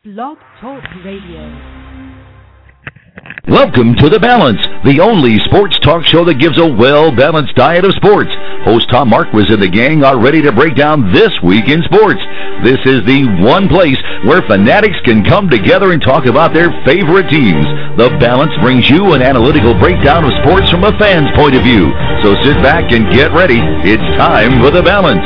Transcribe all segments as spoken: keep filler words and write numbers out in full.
Blog Talk Radio. Welcome to The Balance, the only sports talk show that gives a well-balanced diet of sports. Host Tom Marquis and the gang are ready to break down this week in sports. This is the one place where fanatics can come together and talk about their favorite teams. The Balance brings you an analytical breakdown of sports from a fan's point of view. So sit back and get ready. It's time for The Balance.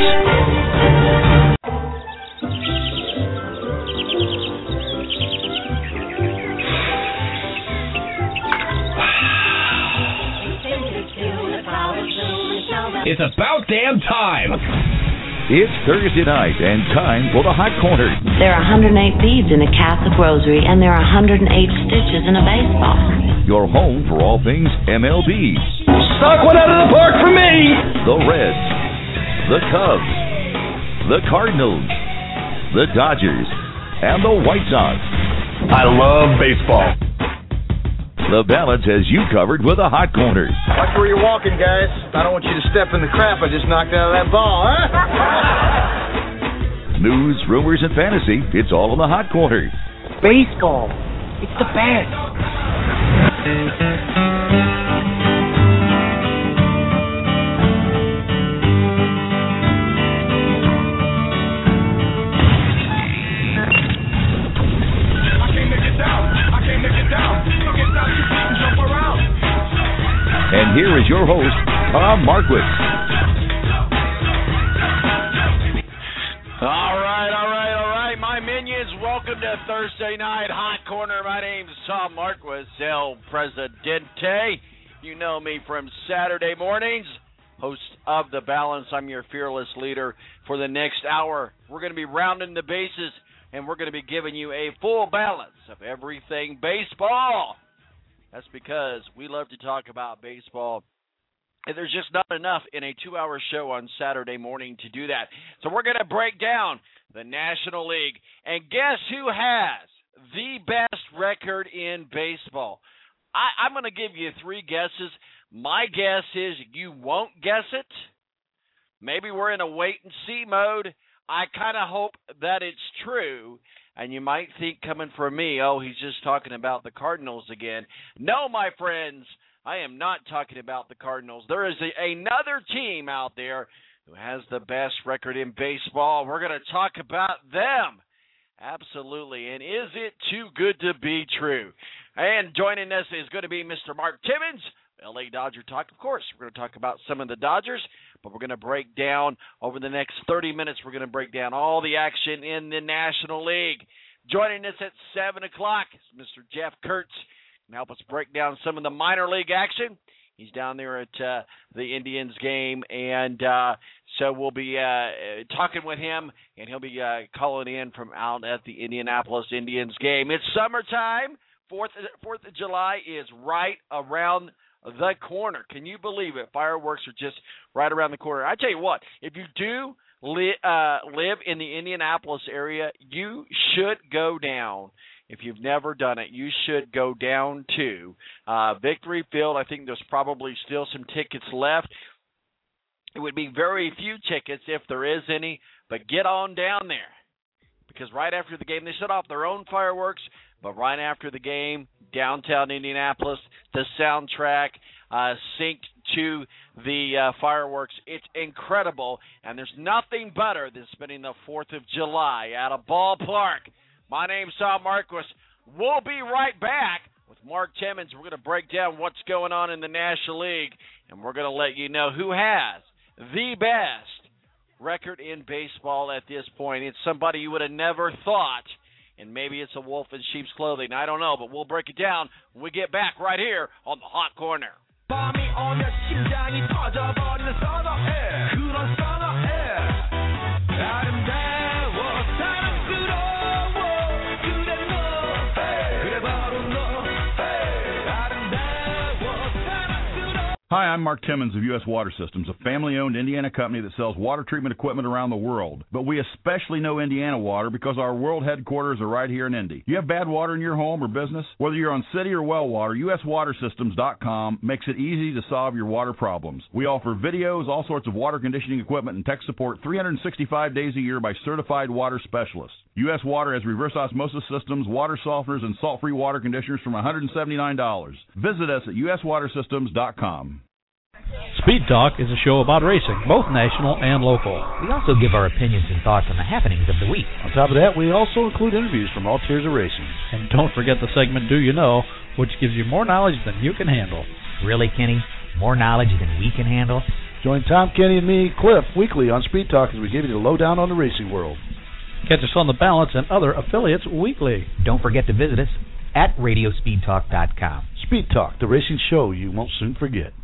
It's about damn time. It's Thursday night and time for the Hot Corner. There are one hundred eight beads in a Catholic rosary, and there are one hundred eight stitches in a baseball. Your home for all things M L B. Knock one out of the park for me. The Reds, the Cubs, the Cardinals, the Dodgers, and the White Sox. I love baseball. The Balance has you covered with a Hot Corner. Watch where you're walking, guys. I don't want you to step in the crap I just knocked out of that ball, huh? News, rumors, and fantasy, it's all in the Hot Corner. Baseball. It's the best. And here is your host, Tom Marquis. All right, all right, all right, my minions, welcome to Thursday Night Hot Corner. My name's Tom Marquis, El Presidente. You know me from Saturday mornings, host of The Balance. I'm your fearless leader for the next hour. We're going to be rounding the bases, and we're going to be giving you a full balance of everything baseball. That's because we love to talk about baseball, and there's just not enough in a two-hour show on Saturday morning to do that. So we're going to break down the National League, and guess who has the best record in baseball? I, I'm going to give you three guesses. My guess is you won't guess it. Maybe we're in a wait-and-see mode. I kind of hope that it's true. And you might think coming from me, oh, he's just talking about the Cardinals again. No, my friends, I am not talking about the Cardinals. There is a, another team out there who has the best record in baseball. We're going to talk about them. Absolutely. And is it too good to be true? And joining us is going to be Mister Mark Timmons, L A Dodger Talk. Of course, we're going to talk about some of the Dodgers, but we're going to break down over the next thirty minutes, we're going to break down all the action in the National League. Joining us at seven o'clock is Mister Jeff Kurtz. Can help us break down some of the minor league action. He's down there at uh, the Indians game, and uh, so we'll be uh, talking with him, and he'll be uh, calling in from out at the Indianapolis Indians game. It's summertime. Fourth, Fourth of July is right around the corner. Can you believe it? Fireworks are just right around the corner. I tell you what, if you do li- uh, live in the Indianapolis area, you should go down. If you've never done it, you should go down to uh, Victory Field. I think there's probably still some tickets left. It would be very few tickets if there is any, but get on down there. Because right after the game, they set off their own fireworks, but right after the game, downtown Indianapolis, the soundtrack uh, synced to the uh, fireworks. It's incredible, and there's nothing better than spending the fourth of July at a ballpark. My name's Tom Marquis. We'll be right back with Mark Timmons. We're going to break down what's going on in the National League, and we're going to let you know who has the best record in baseball at this point. It's somebody you would have never thought, and maybe it's a wolf in sheep's clothing. I don't know, but we'll break it down when we get back right here on the Hot Corner. Hi, I'm Mark Timmons of U S Water Systems, a family-owned Indiana company that sells water treatment equipment around the world. But we especially know Indiana water because our world headquarters are right here in Indy. You have bad water in your home or business? Whether you're on city or well water, U S water systems dot com makes it easy to solve your water problems. We offer videos, all sorts of water conditioning equipment, and tech support three hundred sixty-five days a year by certified water specialists. U S Water has reverse osmosis systems, water softeners, and salt-free water conditioners from one hundred seventy-nine dollars. Visit us at U S water systems dot com. Speed Talk is a show about racing, both national and local. We also give our opinions and thoughts on the happenings of the week. On top of that, we also include interviews from all tiers of racing. And don't forget the segment Do You Know, which gives you more knowledge than you can handle. Really, Kenny? More knowledge than we can handle? Join Tom, Kenny, and me, Cliff, weekly on Speed Talk as we give you the lowdown on the racing world. Catch us on The Balance and other affiliates weekly. Don't forget to visit us at radio speed talk dot com. Speed Talk, the racing show you won't soon forget.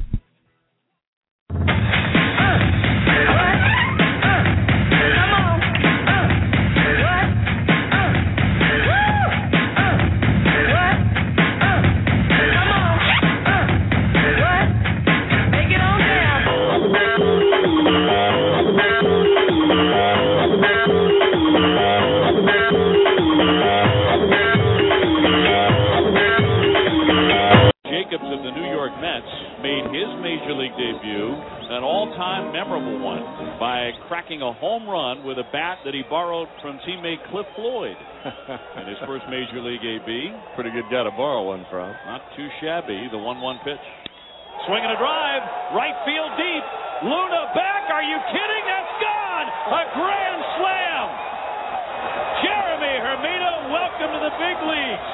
Jacobs of the New York Mets made his Major League debut, an all-time memorable one, by cracking a home run with a bat that he borrowed from teammate Cliff Floyd in his first Major League A B. Pretty good guy to borrow one from. Not too shabby, the one one pitch. Swing and a drive, right field deep. Luna back, are you kidding? That's gone! A grand slam! Jeremy Hermida, welcome to the big leagues.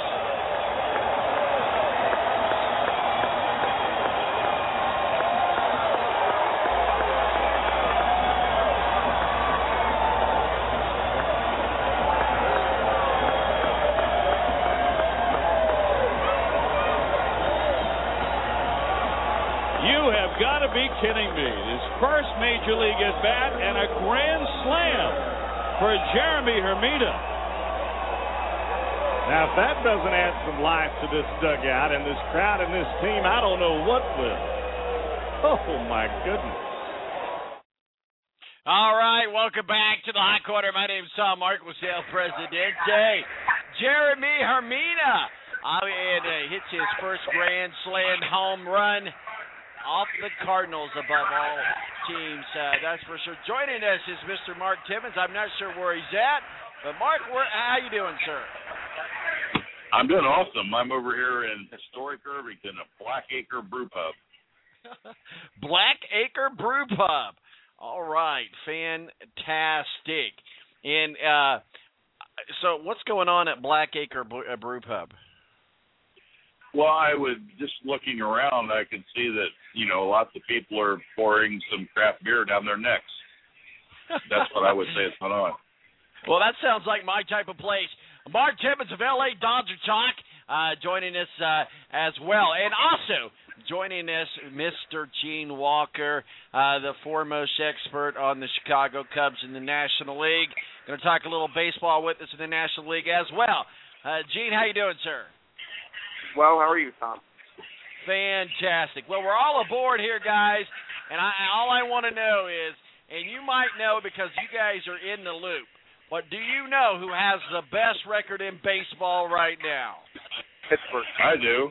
Got to be kidding me. His first Major League at bat and a grand slam for Jeremy Hermida. Now, if that doesn't add some life to this dugout and this crowd and this team, I don't know what will. Oh, my goodness. All right, welcome back to the Hot Corner. My name is Tom Marquis, El Presidente. Jeremy Hermida uh, and, uh, hits his first grand slam home run off the Cardinals above all teams, uh, that's for sure. Joining us is Mister Mark Timmons. I'm not sure where he's at, but Mark, where, how you doing, sir? I'm doing awesome. I'm over here in historic Irvington, a Black Acre Brew Pub. Black Acre Brew Pub. All right, fantastic. And uh, so what's going on at Black Acre Brew Pub? Well, I was just looking around. I could see that, you know, lots of people are pouring some craft beer down their necks. That's what I would say is going on. Well, that sounds like my type of place. Mark Timmons of L A Dodger Talk uh, joining us uh, as well. And also joining us, Mister Gene Walker, uh, the foremost expert on the Chicago Cubs in the National League. Going to talk a little baseball with us in the National League as well. Uh, Gene, how you doing, sir? Well, how are you, Tom? Fantastic. Well, we're all aboard here, guys, and I, all I want to know is, and you might know because you guys are in the loop, but do you know who has the best record in baseball right now? Pittsburgh. I do.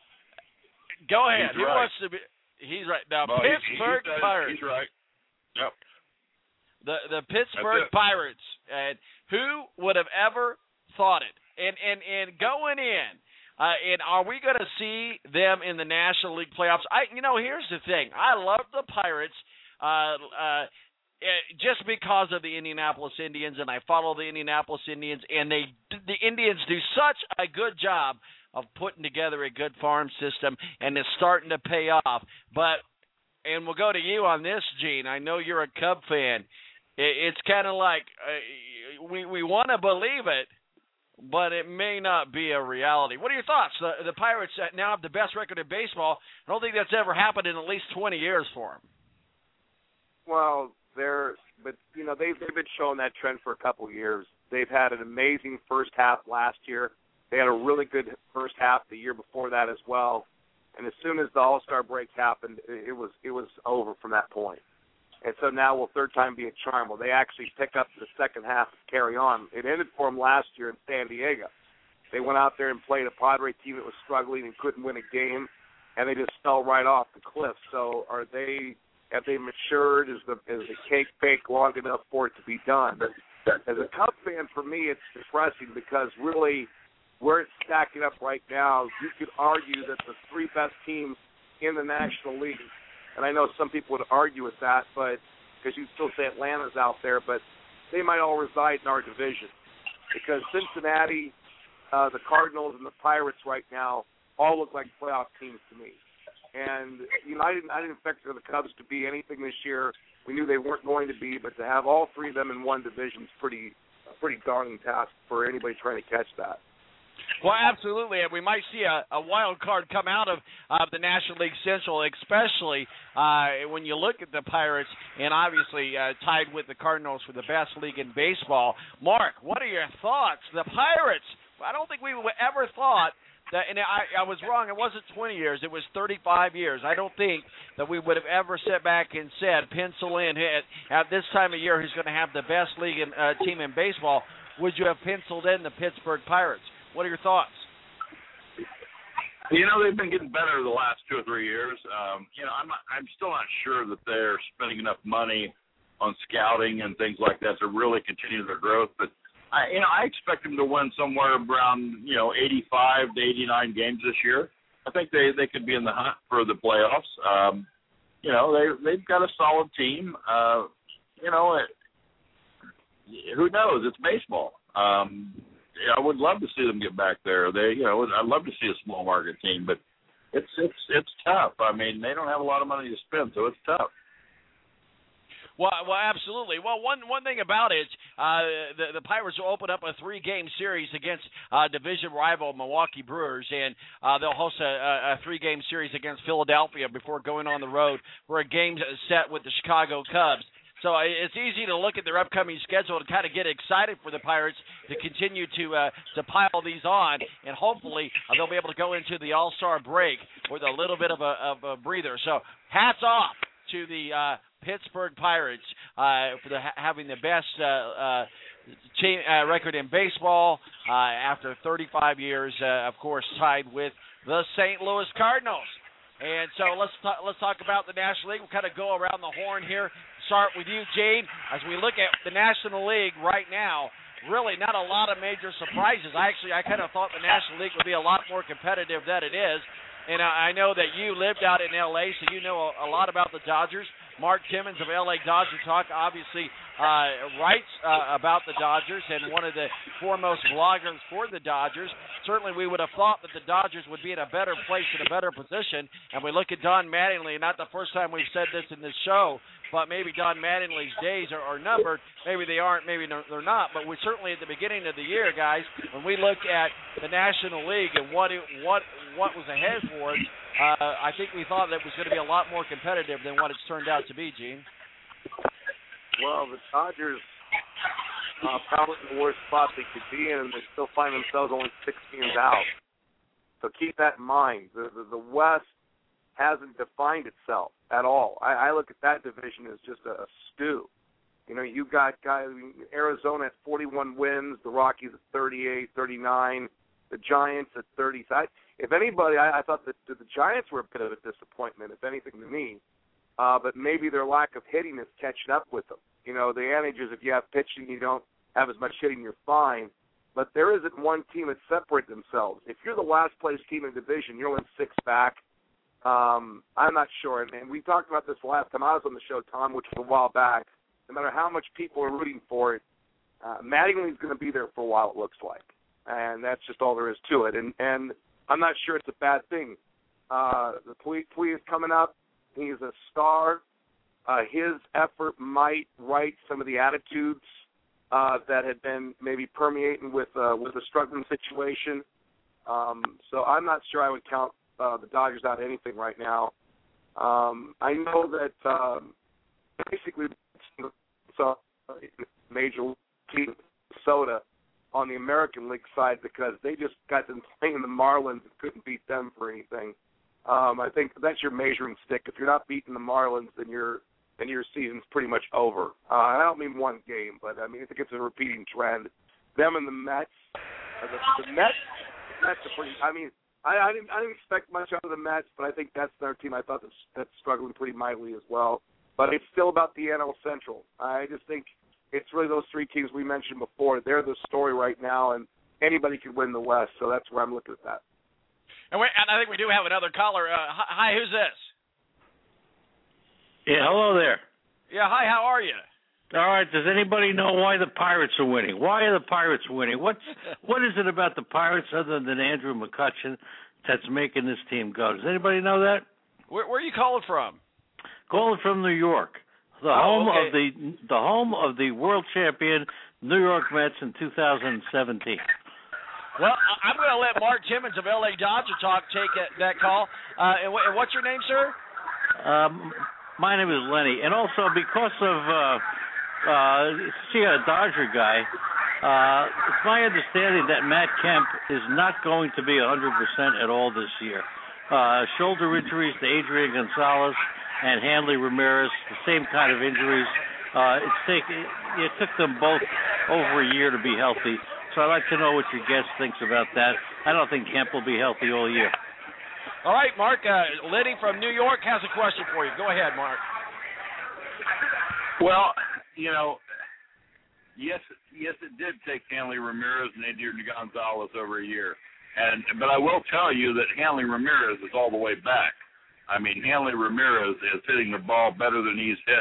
Go ahead. He's who right. wants to be? He's right. Now, well, Pittsburgh he, he Pirates. He's right. Yep. The the Pittsburgh Pirates. And who would have ever thought it? And and and going in. Uh, and are we going to see them in the National League playoffs? I, you know, here's the thing. I love the Pirates uh, uh, just because of the Indianapolis Indians, and I follow the Indianapolis Indians, and they the Indians do such a good job of putting together a good farm system, and it's starting to pay off. But, and we'll go to you on this, Gene. I know you're a Cub fan. It, it's kind of like uh, we we want to believe it, but it may not be a reality. What are your thoughts? The, the Pirates now have the best record in baseball. I don't think that's ever happened in at least twenty years for them. Well, they're, but, you know, they've, they've been showing that trend for a couple of years. They've had an amazing first half last year. They had a really good first half the year before that as well. And as soon as the All-Star break happened, it was it was over from that point. And so now will third time be a charm? Will they actually pick up the second half and carry on? It ended for them last year in San Diego. They went out there and played a Padre team that was struggling and couldn't win a game, and they just fell right off the cliff. So are they have they matured? Is the is the cake baked long enough for it to be done? As a Cubs fan, for me, it's depressing because really where it's stacking up right now, you could argue that the three best teams in the National League, and I know some people would argue with that, but because you'd still say Atlanta's out there, but they might all reside in our division because Cincinnati, uh, the Cardinals, and the Pirates right now all look like playoff teams to me. And you know, I didn't, I didn't expect the Cubs to be anything this year. We knew they weren't going to be, but to have all three of them in one division is pretty, a pretty daunting task for anybody trying to catch that. Well, absolutely, and we might see a, a wild card come out of uh, the National League Central, especially uh, when you look at the Pirates and obviously uh, tied with the Cardinals for the best league in baseball. Mark, what are your thoughts? The Pirates, I don't think we ever thought that, and I, I was wrong, it wasn't twenty years, it was thirty-five years. I don't think that we would have ever sat back and said, pencil in, at, at this time of year, who's going to have the best league in, uh, team in baseball. Would you have penciled in the Pittsburgh Pirates? What are your thoughts? You know, they've been getting better the last two or three years. Um, you know, I'm not, I'm still not sure that they're spending enough money on scouting and things like that to really continue their growth. But I, you know, I expect them to win somewhere around you know eighty-five to eighty-nine games this year. I think they, they could be in the hunt for the playoffs. Um, you know, they they've got a solid team. Uh, you know, it, who knows? It's baseball. Um, I would love to see them get back there. They, you know, I'd love to see a small market team, but it's it's it's tough. I mean, they don't have a lot of money to spend, so it's tough. Well, well, absolutely. Well, one one thing about it, uh, the the Pirates will open up a three-game series against uh, division rival Milwaukee Brewers, and uh, they'll host a, a three-game series against Philadelphia before going on the road for a game set with the Chicago Cubs. So it's easy to look at their upcoming schedule and kind of get excited for the Pirates to continue to uh, to pile these on, and hopefully uh, they'll be able to go into the All-Star break with a little bit of a, of a breather. So hats off to the uh, Pittsburgh Pirates uh, for the, having the best uh, uh, team, uh, record in baseball uh, after thirty-five years, uh, of course, tied with the Saint Louis Cardinals. And so let's talk, let's talk about the National League. We'll kind of go around the horn here. Start with you, Gene. As we look at the National League right now, really not a lot of major surprises. I actually I kind of thought the National League would be a lot more competitive than it is. And I know that you lived out in L A, so you know a, a lot about the Dodgers. Mark Timmons of L A Dodger Talk obviously uh, writes uh, about the Dodgers and one of the foremost bloggers for the Dodgers. Certainly we would have thought that the Dodgers would be in a better place, in a better position. And we look at Don Mattingly, not the first time we've said this in this show, but maybe Don Mattingly's days are, are numbered. Maybe they aren't, maybe they're not. But we certainly at the beginning of the year, guys, when we look at the National League and what it, what what was ahead for us, uh, I think we thought that it was going to be a lot more competitive than what it's turned out to be, Gene. Well, the Dodgers uh, probably in the worst spot they could be in, and they still find themselves only six games out. So keep that in mind. The, the, the West hasn't defined itself at all. I, I look at that division as just a, a stew. You know, you got guys, Arizona at forty-one wins, the Rockies at thirty-eight, thirty-nine, the Giants at thirty. So I, if anybody, I, I thought that the Giants were a bit of a disappointment, if anything to me. Uh, but maybe their lack of hitting is catching up with them. You know, the adage is if you have pitching, you don't have as much hitting, you're fine. But there isn't one team that separates themselves. If you're the last place team in the division, you're only six back. Um, I'm not sure. And, and we talked about this last time I was on the show, Tom, which was a while back. No matter how much people are rooting for it, uh, Mattingly's going to be there for a while, it looks like. And that's just all there is to it. And, and I'm not sure it's a bad thing. Uh, the Puig is coming up. He's a star. Uh, his effort might right some of the attitudes uh, that had been maybe permeating with uh, with a struggling situation. Um, so I'm not sure I would count uh, the Dodgers out of anything right now. Um, I know that um, basically so major team Minnesota on the American League side because they just got them playing the Marlins and couldn't beat them for anything. Um, I think that's your measuring stick. If you're not beating the Marlins, then your then your season's pretty much over. Uh, and I don't mean one game, but I mean I think it's a repeating trend. Them and the Mets, uh, the, the Mets, the Mets are pretty. I mean, I, I didn't I didn't expect much out of the Mets, but I think that's their team. I thought that's, that's struggling pretty mightily as well. But it's still about the N L Central. I just think it's really those three teams we mentioned before. They're the story right now, and anybody can win the West. So that's where I'm looking at that. And, we, and I think we do have another caller. Uh, hi, who's this? Yeah, hello there. Yeah, hi, how are you? All right, does anybody know why the Pirates are winning? Why are the Pirates winning? What's what is it about the Pirates other than Andrew McCutchen that's making this team go? Does anybody know that? Where, where are you calling from? Calling from New York, the oh, home okay. of the the home of the world champion New York Mets in two thousand seventeen. Well, I'm going to let Mark Timmons of L A Dodger Talk take that call. Uh, and, and what's your name, sir? Um, my name is Lenny, and also because of. Uh, Uh, see, a Dodger guy, uh, it's my understanding that Matt Kemp is not going to be one hundred percent at all this year. Uh, shoulder injuries to Adrian Gonzalez and Hanley Ramirez, the same kind of injuries. Uh, it's take, it, it took them both over a year to be healthy. So I'd like to know what your guest thinks about that. I don't think Kemp will be healthy all year. All right, Mark. Uh, Liddy from New York has a question for you. Go ahead, Mark. Well, you know, yes, yes, it did take Hanley Ramirez and Adrian Gonzalez over a year, and but I will tell you that Hanley Ramirez is all the way back. I mean, Hanley Ramirez is hitting the ball better than he's hit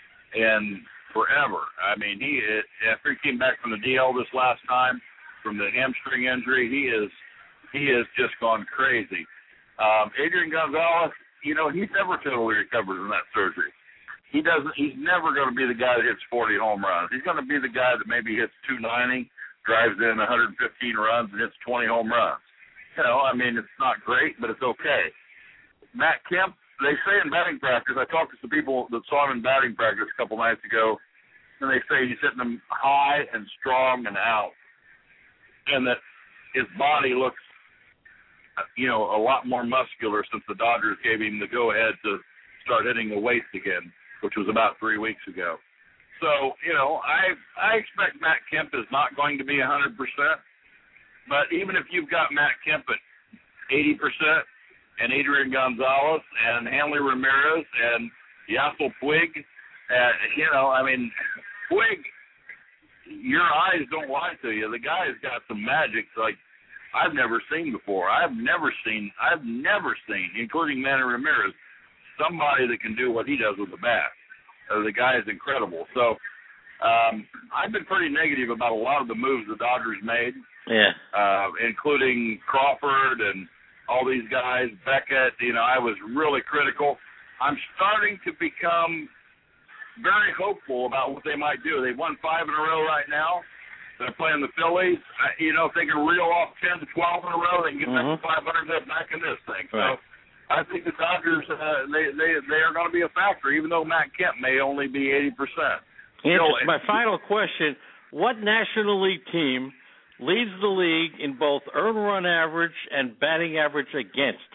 in forever. I mean, he after he came back from the D L this last time from the hamstring injury, he is he has just gone crazy. Um, Adrian Gonzalez, you know, he's never totally recovered from that surgery. He doesn't. He's never going to be the guy that hits forty home runs. He's going to be the guy that maybe hits two ninety, drives in one hundred fifteen runs, and hits twenty home runs. You know, I mean, it's not great, but it's okay. Matt Kemp, they say in batting practice, I talked to some people that saw him in batting practice a couple nights ago, and they say he's hitting them high and strong and out, and that his body looks, you know, a lot more muscular since the Dodgers gave him the go-ahead to start hitting the weights again, which was about three weeks ago. So, you know, I I expect Matt Kemp is not going to be one hundred percent. But even if you've got Matt Kemp at eighty percent and Adrian Gonzalez and Hanley Ramirez and Yasiel Puig, uh, you know, I mean, Puig, your eyes don't lie to you. The guy's got some magic like I've never seen before. I've never seen, I've never seen, including Manny Ramirez, somebody that can do what he does with the bat. Uh, the guy is incredible. So um, I've been pretty negative about a lot of the moves the Dodgers made, yeah, uh, including Crawford and all these guys, Beckett. You know, I was really critical. I'm starting to become very hopeful about what they might do. They've won five in a row right now. They're playing the Phillies. Uh, you know, if they can reel off ten to twelve in a row, they can get mm-hmm. back to five hundred. They're back in this thing. Right. So I think the Dodgers, uh, they, they, they are going to be a factor, even though Matt Kemp may only be eighty percent. Answer, my final question, what National League team leads the league in both earned run average and batting average against?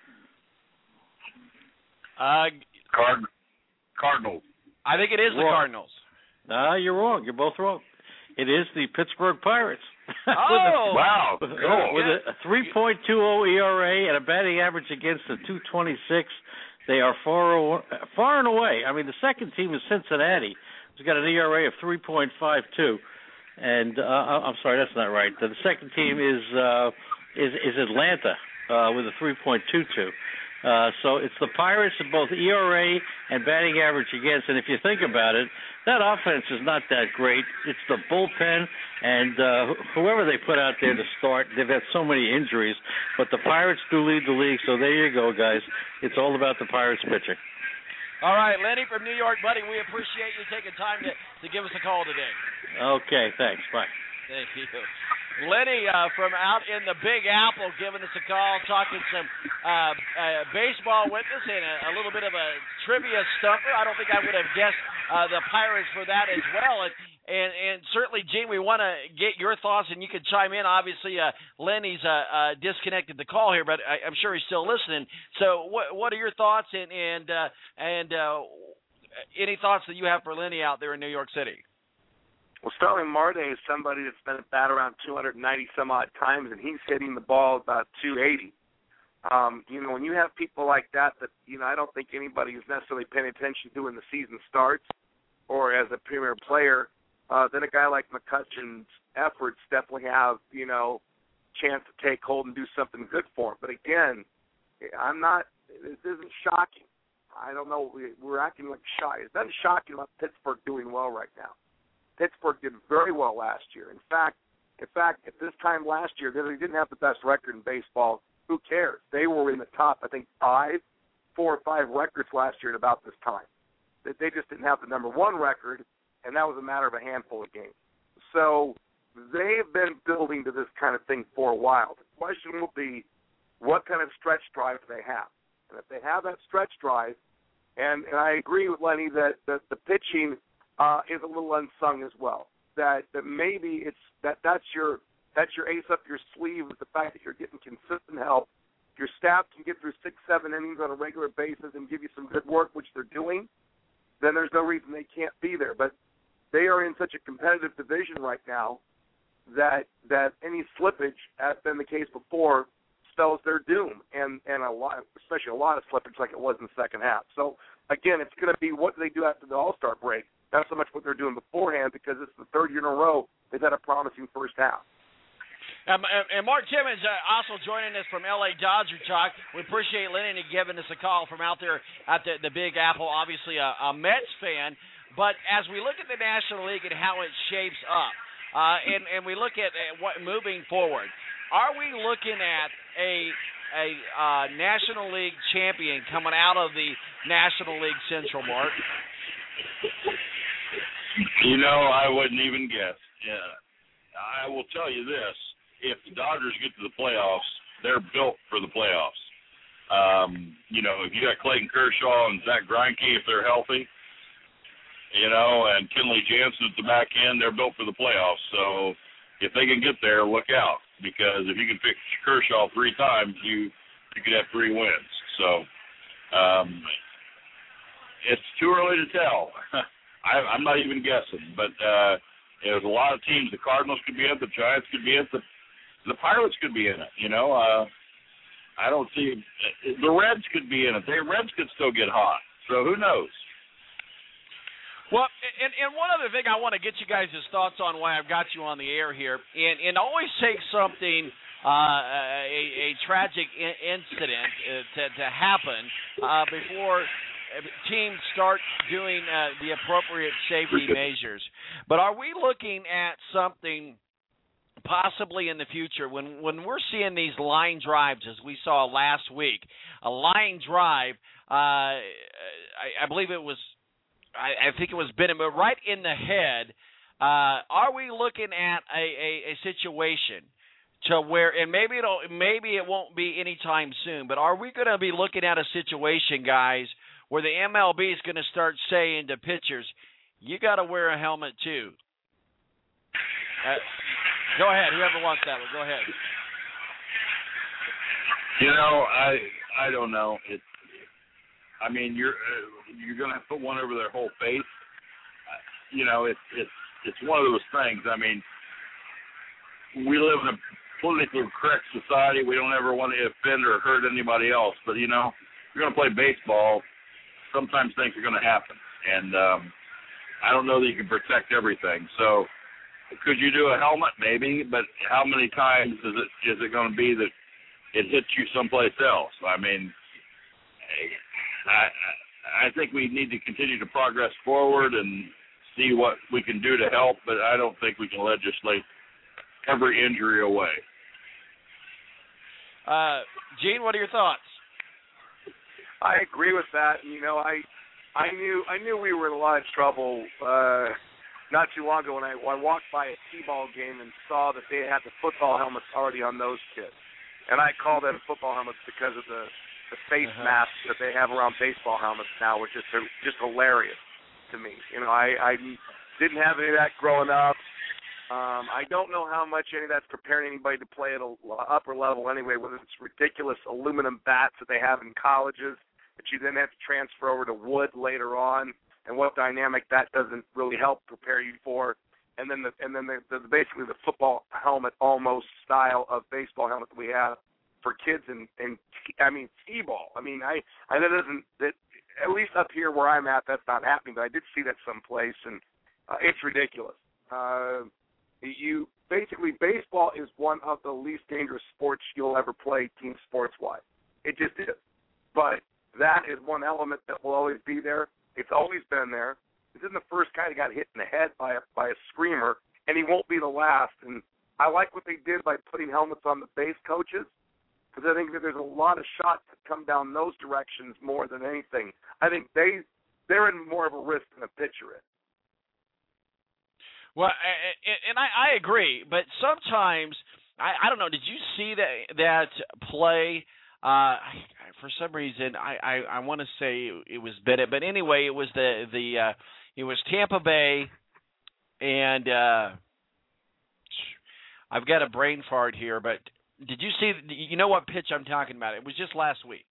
Uh, Card- Cardinals. I think it is wrong. the Cardinals. No, you're wrong. You're both wrong. It is the Pittsburgh Pirates. Oh, a, wow. With, cool. with a three point two oh E R A and a batting average against a two twenty-six, they are far, far and away. I mean, the second team is Cincinnati, who's got an E R A of three point five two. And uh, I'm sorry, that's not right. The second team is uh, is, is Atlanta uh, with a three point two two. Uh, so it's the Pirates in both E R A and batting average against. And if you think about it, that offense is not that great. It's the bullpen and uh, whoever they put out there to start. They've had so many injuries. But the Pirates do lead the league. So there you go, guys. It's all about the Pirates pitching. All right, Lenny from New York, buddy, we appreciate you taking time to, to give us a call today. Okay, thanks. Bye. Thank you. Lenny uh, from out in the Big Apple giving us a call, talking some uh, uh, baseball with us and a, a little bit of a trivia stumper. I don't think I would have guessed uh, the Pirates for that as well. And And, and certainly, Gene, we want to get your thoughts, and you can chime in. Obviously, uh, Lenny's uh, uh, disconnected the call here, but I, I'm sure he's still listening. So, what what are your thoughts, and and uh, and uh, any thoughts that you have for Lenny out there in New York City? Well, Starling Marte is somebody that's been at bat around two hundred ninety some odd times, and he's hitting the ball about two eighty. Um, you know, when you have people like that, that you know, I don't think anybody is necessarily paying attention to when the season starts, or as a premier player. Uh, then a guy like McCutcheon's efforts definitely have, you know, chance to take hold and do something good for him. But again, I'm not, this isn't shocking. I don't know, we, we're acting like shy. It's not shocking about Pittsburgh doing well right now. Pittsburgh did very well last year. In fact, in fact, at this time last year, they didn't have the best record in baseball. Who cares? They were in the top, I think, five, four or five records last year at about this time. They, they just didn't have the number one record, and that was a matter of a handful of games. So they've been building to this kind of thing for a while. The question will be, what kind of stretch drive do they have? And if they have that stretch drive, and, and I agree with Lenny that, that the pitching uh, is a little unsung as well. That that maybe it's that that's your that's your ace up your sleeve with the fact that you're getting consistent help. Your staff can get through six, seven innings on a regular basis and give you some good work, which they're doing. Then there's no reason they can't be there. But they are in such a competitive division right now that that any slippage, as been the case before, spells their doom, and and a lot, especially a lot of slippage like it was in the second half. So again, it's going to be what do they do after the All-Star break, not so much what they're doing beforehand, because it's the third year in a row they've had a promising first half. Um, and Mark Timmons uh, also joining us from L A Dodger Talk. We appreciate Lenny giving us a call from out there at the, the Big Apple, obviously a, a Mets fan. But as we look at the National League and how it shapes up, uh, and, and we look at uh, what moving forward, are we looking at a a uh, National League champion coming out of the National League Central, Mark? You know, I wouldn't even guess. Yeah, I will tell you this. If the Dodgers get to the playoffs, they're built for the playoffs. Um, you know, if you got Clayton Kershaw and Zach Greinke, if they're healthy, you know, and Kenley Jansen at the back end, they're built for the playoffs. So if they can get there, look out, because if you can pick Kershaw three times, you you could have three wins. So um, it's too early to tell. I, I'm not even guessing, but uh, there's a lot of teams. The Cardinals could be in it, the Giants could be in it, the The Pirates could be in it, you know. Uh, I don't see the Reds could be in it. The Reds could still get hot. So who knows? Well, and, and one other thing I want to get you guys' thoughts on why I've got you on the air here, and it always takes something, uh, a, a tragic I- incident uh, to, to happen uh, before teams start doing uh, the appropriate safety measures. But are we looking at something possibly in the future when, when we're seeing these line drives, as we saw last week, a line drive, uh, I, I believe it was, I, I think it was Benham, but right in the head, uh, are we looking at a, a, a situation to where, and maybe it'll, maybe it won't be anytime soon, but are we going to be looking at a situation, guys, where the M L B is going to start saying to pitchers, you got to wear a helmet too? Uh, Go ahead. Whoever wants that one, go ahead. You know, I I don't know. It. I mean, you're uh, you're going to put one over their whole face. Uh, you know, it's it's it's one of those things. I mean, we live in a politically correct society. We don't ever want to offend or hurt anybody else. But you know, if you're going to play baseball, sometimes things are going to happen, and um, I don't know that you can protect everything. So. Could you do a helmet? Maybe, but how many times is it is it going to be that it hits you someplace else? I mean, I I think we need to continue to progress forward and see what we can do to help, but I don't think we can legislate every injury away. Uh, Gene, what are your thoughts? I agree with that. You know, I I knew I knew we were in a lot of trouble. Uh, Not too long ago when I, when I walked by a T-ball game and saw that they had the football helmets already on those kids. And I call them football helmets because of the, the face uh-huh. masks that they have around baseball helmets now, which is just hilarious to me. You know, I, I Didn't have any of that growing up. Um, I don't know how much any of that's preparing anybody to play at an upper level anyway, whether it's ridiculous aluminum bats that they have in colleges that you then have to transfer over to wood later on, and what dynamic that doesn't really help prepare you for. And then the and then the, the basically the football helmet almost style of baseball helmet that we have for kids and and I mean t-ball. I mean I I that doesn't that at least up here where I'm at that's not happening, but I did see that someplace, and uh, it's ridiculous. Uh, you basically baseball is one of the least dangerous sports you'll ever play team sports wise. It just is. But that is one element that will always be there. It's always been there. This isn't the first guy that got hit in the head by a by a screamer, and he won't be the last. And I like what they did by putting helmets on the base coaches, because I think that there's a lot of shots that come down those directions more than anything. I think they they're in more of a risk than a pitcher is. Well, and I, I agree, but sometimes I, I don't know. Did you see that that play? Uh, for some reason, I, I, I want to say it was Bennett, but anyway, it was the the uh, it was Tampa Bay, and uh, I've got a brain fart here. But did you see? You know what pitch I'm talking about? It was just last week.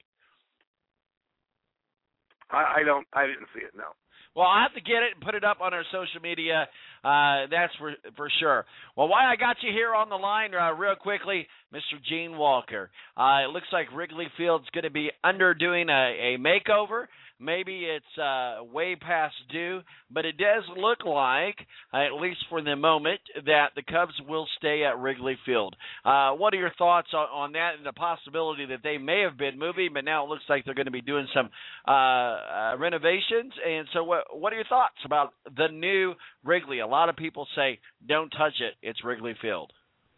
I, I don't. I didn't see it. No. Well, I'll have to get it and put it up on our social media. Uh, that's for for sure. Well, why I got you here on the line uh, real quickly, Mister Gene Walker. Uh, it looks like Wrigley Field's going to be underdoing a, a makeover. Maybe it's uh, way past due, but it does look like, uh, at least for the moment, that the Cubs will stay at Wrigley Field. Uh, what are your thoughts on, on that and the possibility that they may have been moving, but now it looks like they're going to be doing some uh, uh, renovations? And so what, what are your thoughts about the new Wrigley? A lot of people say, don't touch it, it's Wrigley Field.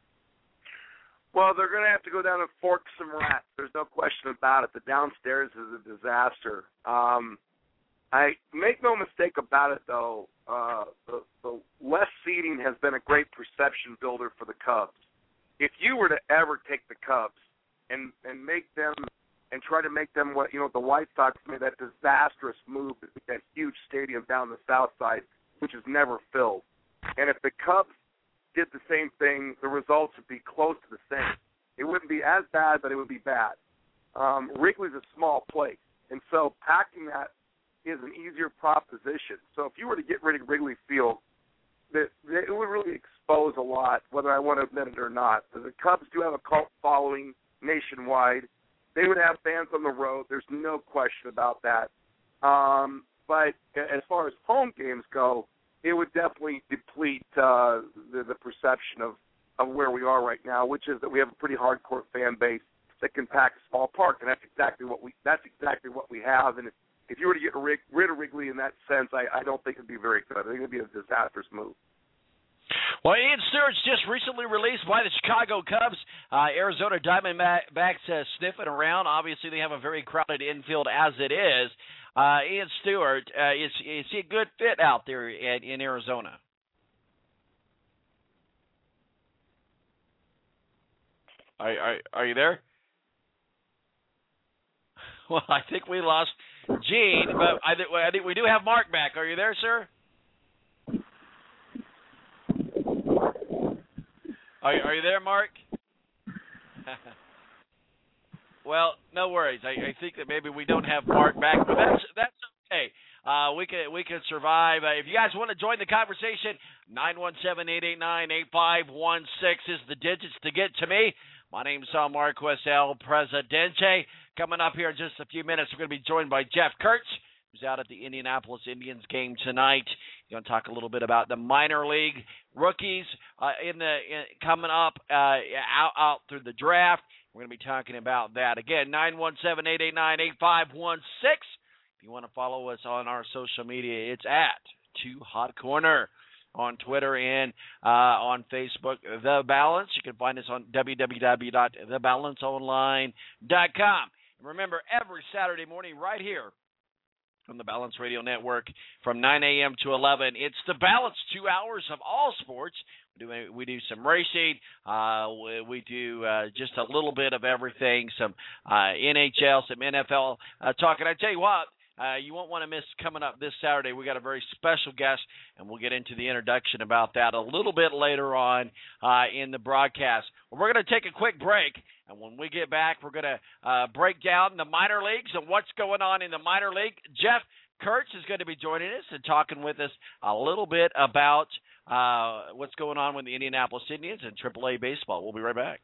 Well, they're going to have to go down and fork some rats. There's no question about it. The downstairs is a disaster. Um, I make no mistake about it, though. Uh, the, the less seating has been a great perception builder for the Cubs. If you were to ever take the Cubs and and make them and try to make them what you know the White Sox made that disastrous move, that huge stadium down the south side, which is never filled, and if the Cubs did the same thing, the results would be close to the same. It wouldn't be as bad, but it would be bad. Um, Wrigley's a small place, and so packing that is an easier proposition. So if you were to get rid of Wrigley Field, that it would really expose a lot, whether I want to admit it or not. The Cubs do have a cult following nationwide. They would have fans on the road. There's no question about that. Um, but as far as home games go, it would definitely deplete uh, the, the perception of, of where we are right now, which is that we have a pretty hardcore fan base that can pack a small park, and that's exactly what we that's exactly what we have. And if, if you were to get rid, rid of Wrigley in that sense, I, I don't think it'd be very good. I think it'd be a disastrous move. Well, Ian Stewart's just recently released by the Chicago Cubs. Uh, Arizona Diamondbacks uh, sniffing around. Obviously, they have a very crowded infield as it is. Uh, Ian Stewart, uh, is, is he a good fit out there in, in Arizona? Are, are, are you there? Well, I think we lost Gene, but I, th- I think we do have Mark back. Are you there, sir? Are, are you there, Mark? Well, no worries. I, I think that maybe we don't have Mark back, but that's that's okay. Uh, we can we can survive. Uh, if you guys want to join the conversation, nine one seven, eight eight nine, eight five one six is the digits to get to me. My name is Sal Marquez, El Presidente. Coming up here in just a few minutes, we're going to be joined by Jeff Kurtz, who's out at the Indianapolis Indians game tonight. We're going to talk a little bit about the minor league rookies uh, in the in, coming up uh, out, out through the draft. We're going to be talking about that. Again, nine one seven, eight eight nine, eight five one six. If you want to follow us on our social media, it's at Two Hot Corner on Twitter and uh, on Facebook. The Balance. You can find us on w w w dot the balance online dot com. And remember, every Saturday morning right here on the Balance Radio Network from nine a.m. to eleven, it's The Balance, two hours of all sports. We do, we do some racing. Uh, we, we do uh, just a little bit of everything, some uh, N H L, some N F L uh, talk. And I tell you what, uh, you won't want to miss coming up this Saturday. We got a very special guest, and we'll get into the introduction about that a little bit later on uh, in the broadcast. Well, we're going to take a quick break, and when we get back, we're going to uh, break down the minor leagues and what's going on in the minor league. Jeff Kurtz is going to be joining us and talking with us a little bit about uh, what's going on with the Indianapolis Indians and triple A baseball. We'll be right back.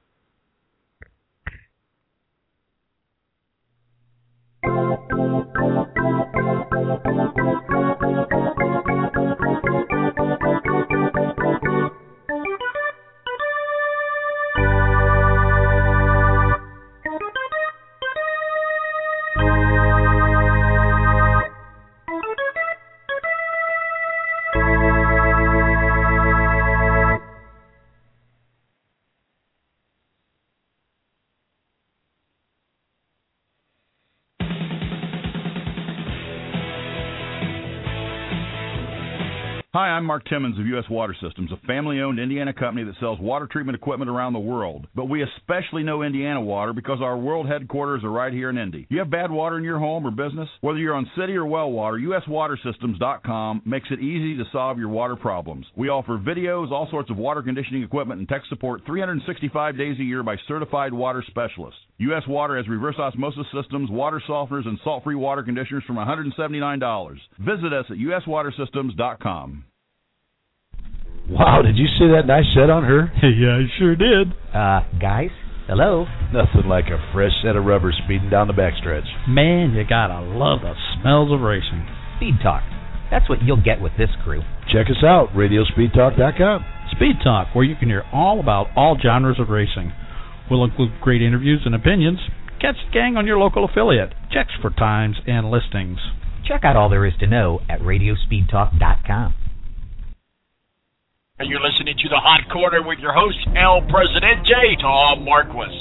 Hi, I'm Mark Timmons of U S Water Systems, a family-owned Indiana company that sells water treatment equipment around the world. But we especially know Indiana water because our world headquarters are right here in Indy. You have bad water in your home or business? Whether you're on city or well water, U S water systems dot com makes it easy to solve your water problems. We offer videos, all sorts of water conditioning equipment, and tech support three hundred sixty-five days a year by certified water specialists. U S Water has reverse osmosis systems, water softeners, and salt-free water conditioners from one hundred seventy-nine dollars. Visit us at U S water systems dot com. Wow, did you see that nice set on her? Yeah, I sure did. Uh, guys, hello? Nothing like a fresh set of rubber speeding down the backstretch. Man, you gotta love the smells of racing. Speed Talk. That's what you'll get with this crew. Check us out, radio speed talk dot com. Speed Talk, where you can hear all about all genres of racing. We'll include great interviews and opinions. Catch the gang on your local affiliate. Checks for times and listings. Check out all there is to know at radio speed talk dot com. And you're listening to The Hot Corner with your host, El Presidente, Tom Marquis.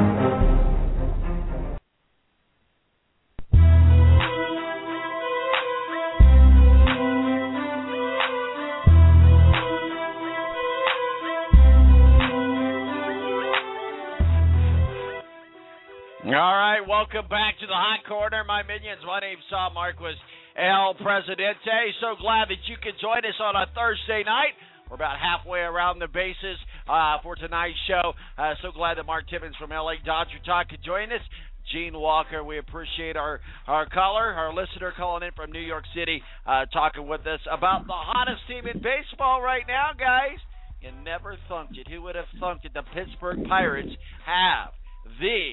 All right, welcome back to The Hot Corner, my minions. My name's Tom Marquis, El Presidente. So glad that you could join us on a Thursday night. We're about halfway around the bases uh, for tonight's show. Uh, so glad that Mark Timmons from L A Dodger Talk could join us. Gene Walker, we appreciate our, our caller, our listener calling in from New York City, uh, talking with us about the hottest team in baseball right now, guys. You never thunked it. Who would have thunked it? The Pittsburgh Pirates have the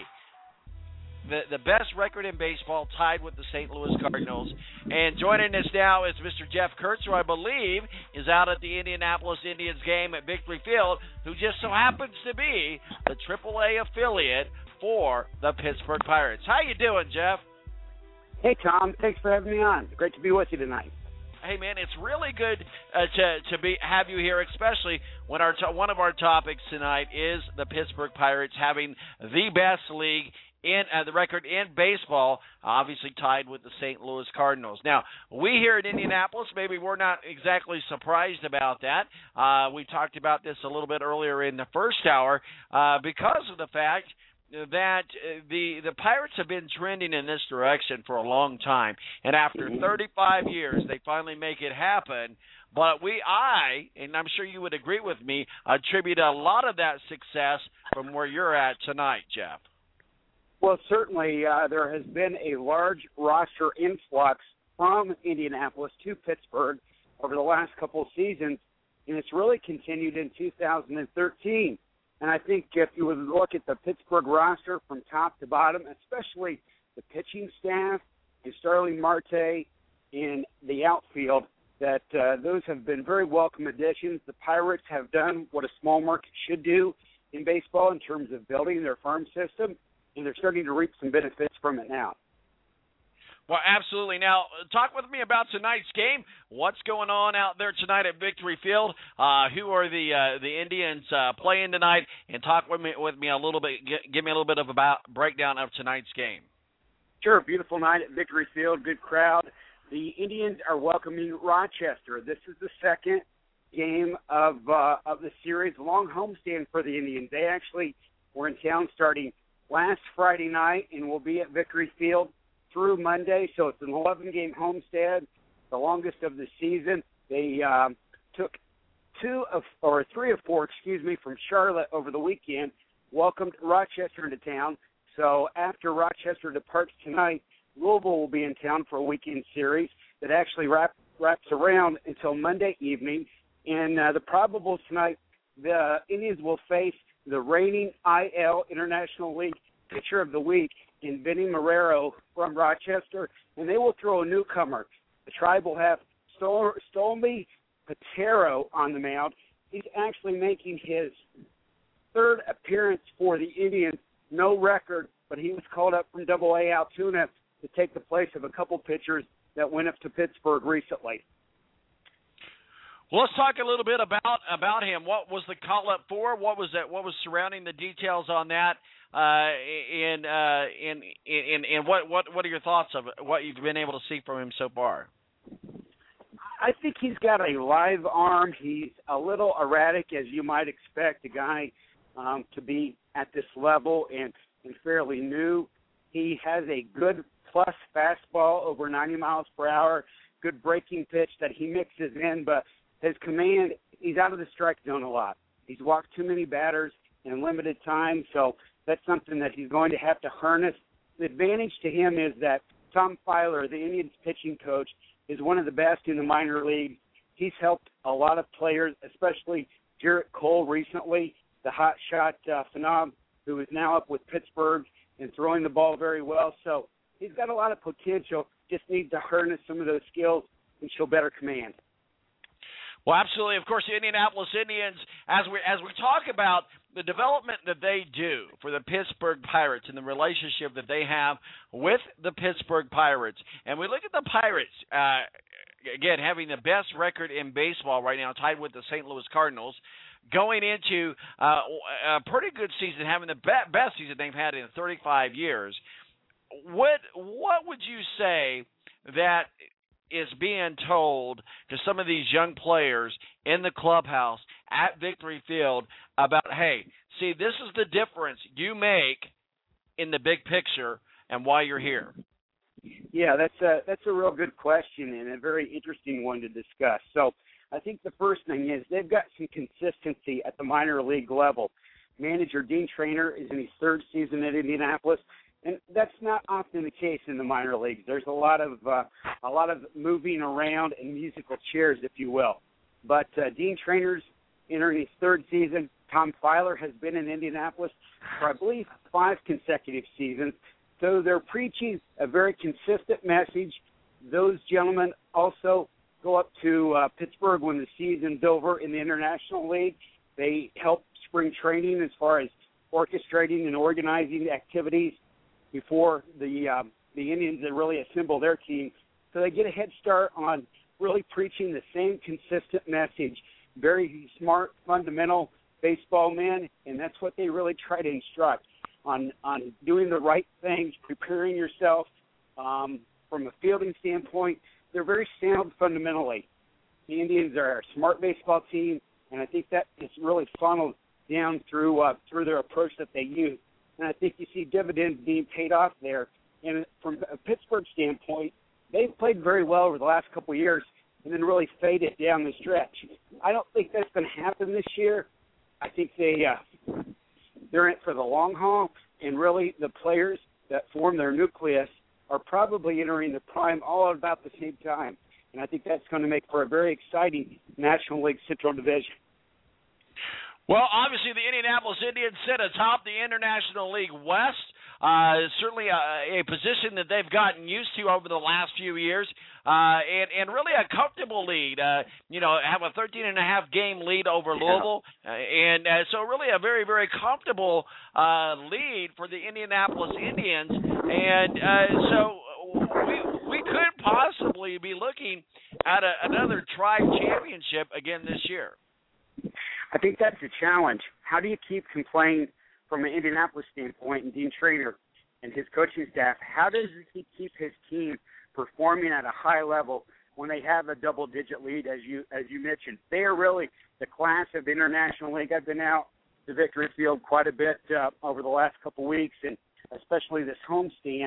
The, the best record in baseball, tied with the Saint Louis Cardinals. And joining us now is Mister Jeff Kurtz, who I believe is out at the Indianapolis Indians game at Victory Field, who just so happens to be the triple A affiliate for the Pittsburgh Pirates. How you doing, Jeff? Hey, Tom. Thanks for having me on. Great to be with you tonight. Hey, man, it's really good uh, to to be have you here, especially when our to, one of our topics tonight is the Pittsburgh Pirates having the best league in uh, the record in baseball, obviously tied with the Saint Louis Cardinals. Now, we here in Indianapolis, maybe we're not exactly surprised about that. Uh, we talked about this a little bit earlier in the first hour uh, because of the fact that uh, the the Pirates have been trending in this direction for a long time, and after thirty-five years, they finally make it happen. But we, I, and I'm sure you would agree with me, attribute a lot of that success from where you're at tonight, Jeff. Well, certainly uh, there has been a large roster influx from Indianapolis to Pittsburgh over the last couple of seasons, and it's really continued in two thousand thirteen. And I think if you would look at the Pittsburgh roster from top to bottom, especially the pitching staff and Starling Marte in the outfield, that uh, those have been very welcome additions. The Pirates have done what a small market should do in baseball in terms of building their farm system, and they're starting to reap some benefits from it now. Well, absolutely. Now, talk with me about tonight's game. What's going on out there tonight at Victory Field? Uh, who are the uh, the Indians uh, playing tonight? And talk with me with me a little bit. Give me a little bit of about breakdown of tonight's game. Sure. Beautiful night at Victory Field. Good crowd. The Indians are welcoming Rochester. This is the second game of uh, of the series. Long homestand for the Indians. They actually were in town starting last Friday night and will be at Victory Field through Monday, so it's an eleven-game homestand, the longest of the season. They um, took two of, or three of four, excuse me, from Charlotte over the weekend, welcomed Rochester into town. So after Rochester departs tonight, Louisville will be in town for a weekend series that actually wrap, wraps around until Monday evening. And uh, the probables tonight, the Indians will face the reigning I L International League Pitcher of the Week in Vinny Marrero from Rochester, and they will throw a newcomer. The Tribe will have Stol- Stolmy Patero on the mound. He's actually making his third appearance for the Indians. No record, but he was called up from Double A Altoona to take the place of a couple pitchers that went up to Pittsburgh recently. Well, let's talk a little bit about about him. What was the call up for? What was that? What was surrounding the details on that? Uh, and uh, and and and what what what are your thoughts of what you've been able to see from him so far? I think he's got a live arm. He's a little erratic, as you might expect a guy um, to be at this level and, and fairly new. He has a good plus fastball over ninety miles per hour, good breaking pitch that he mixes in, but his command, he's out of the strike zone a lot. He's walked too many batters in limited time, so that's something that he's going to have to harness. The advantage to him is that Tom Filer, the Indians pitching coach, is one of the best in the minor leagues. He's helped a lot of players, especially Jarrett Cole recently, the hot shot uh, phenom, who is now up with Pittsburgh and throwing the ball very well. So he's got a lot of potential, just needs to harness some of those skills and show better command. Well, absolutely. Of course, the Indianapolis Indians, as we as we talk about the development that they do for the Pittsburgh Pirates and the relationship that they have with the Pittsburgh Pirates, and we look at the Pirates, uh, again, having the best record in baseball right now, tied with the Saint Louis Cardinals, going into uh, a pretty good season, having the be- best season they've had in thirty-five years. What what would you say that is being told to some of these young players in the clubhouse at Victory Field about, hey, see, this is the difference you make in the big picture and why you're here? Yeah, that's a, that's a real good question and a very interesting one to discuss. So I think the first thing is they've got some consistency at the minor league level. Manager Dean Traynor is in his third season at Indianapolis, and that's not often the case in the minor leagues. There's a lot of uh, a lot of moving around and musical chairs, if you will. But uh, Dean Traynor's entering his third season. Tom Filer has been in Indianapolis for, I believe, five consecutive seasons. So they're preaching a very consistent message. Those gentlemen also go up to uh, Pittsburgh when the season's over in the International League. They help spring training as far as orchestrating and organizing activities before the um, the Indians that really assemble their team. So they get a head start on really preaching the same consistent message. Very smart, fundamental baseball men, and that's what they really try to instruct on, on doing the right things, preparing yourself. Um, from a fielding standpoint, they're very sound fundamentally. The Indians are a smart baseball team, and I think that is really funneled down through uh, through their approach that they use. And I think you see dividends being paid off there. And from a Pittsburgh standpoint, they've played very well over the last couple of years and then really faded down the stretch. I don't think that's going to happen this year. I think they, uh, they're in it for the long haul, and really the players that form their nucleus are probably entering the prime all at about the same time. And I think that's going to make for a very exciting National League Central Division. Well, obviously the Indianapolis Indians sit atop the International League West. Uh, certainly a, a position that they've gotten used to over the last few years, uh, and, and really a comfortable lead. Uh, you know, have a thirteen and a half game lead over Louisville, uh, and uh, so really a very, very comfortable uh, lead for the Indianapolis Indians. And uh, so we we could possibly be looking at a, another Tribe championship again this year. I think that's a challenge. How do you keep from playing from an Indianapolis standpoint, and Dean Traynor and his coaching staff, how does he keep his team performing at a high level when they have a double-digit lead, as you as you mentioned? They are really the class of the International League. I've been out to Victory Field quite a bit uh, over the last couple of weeks, and especially this homestand,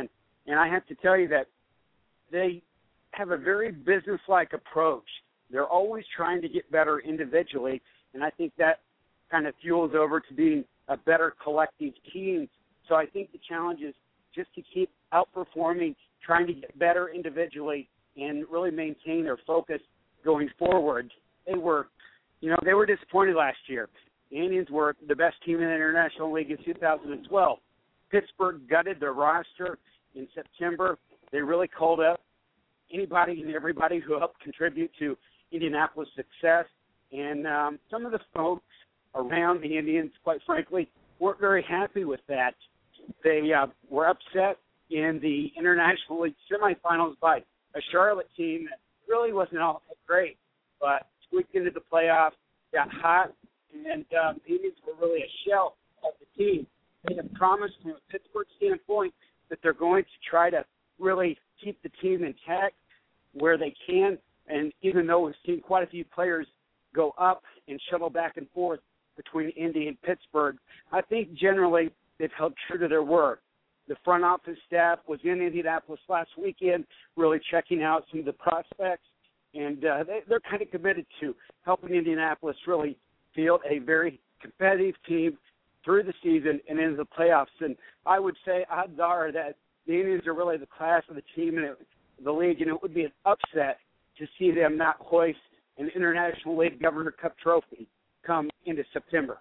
And I have to tell you that they have a very business-like approach. They're always trying to get better individually, and I think that kind of fuels over to being a better collective team. So I think the challenge is just to keep outperforming, trying to get better individually, and really maintain their focus going forward. They were, you know, they were disappointed last year. The Indians were the best team in the International League in two thousand twelve. Pittsburgh gutted their roster in September. They really called up anybody and everybody who helped contribute to Indianapolis' success. And um, some of the folks around the Indians, quite frankly, weren't very happy with that. They uh, were upset in the International League semifinals by a Charlotte team that really wasn't all that great, but squeaked into the playoffs, got hot, and um, the Indians were really a shell of the team. They have promised from a Pittsburgh standpoint that they're going to try to really keep the team intact where they can, and even though we've seen quite a few players go up and shuttle back and forth between Indy and Pittsburgh, I think generally they've held true to their word. The front office staff was in Indianapolis last weekend really checking out some of the prospects, and uh, they, they're kind of committed to helping Indianapolis really field a very competitive team through the season and into the playoffs. And I would say odds are that the Indians are really the class of the team in the league, and it would be an upset to see them not hoist an International League Governor Cup trophy come into September.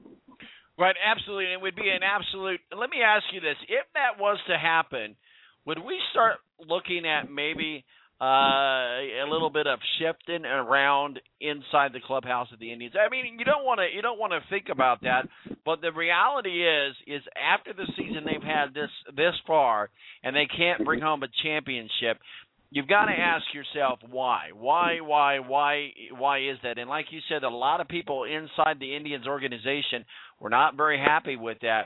Right, absolutely. It would be an absolute – let me ask you this. If that was to happen, would we start looking at maybe uh, a little bit of shifting around inside the clubhouse of the Indians? I mean, you don't want to you don't want to think about that, but the reality is is after the season they've had this this far and they can't bring home a championship, you've got to ask yourself why. Why, why, why, why is that? And like you said, a lot of people inside the Indians organization were not very happy with that.